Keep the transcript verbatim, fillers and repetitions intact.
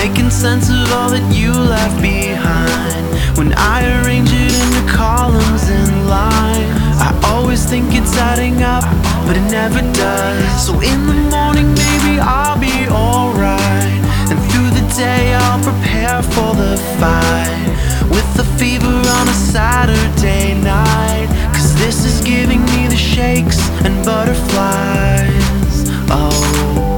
making sense of all that you left behind. When I arrange it into columns in line, I always think it's adding up, but it never does. So in the morning maybe I'll be alright, and through the day I'll prepare for the fight, with the fever on a Saturday night. Cause this is giving me the shakes and butterflies. Oh,